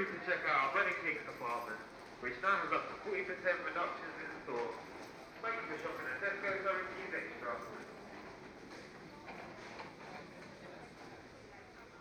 you to check out our Wedding Cakes department, which now has up to 40% reductions in store. Thank you for shopping at Tesco, so it's extra.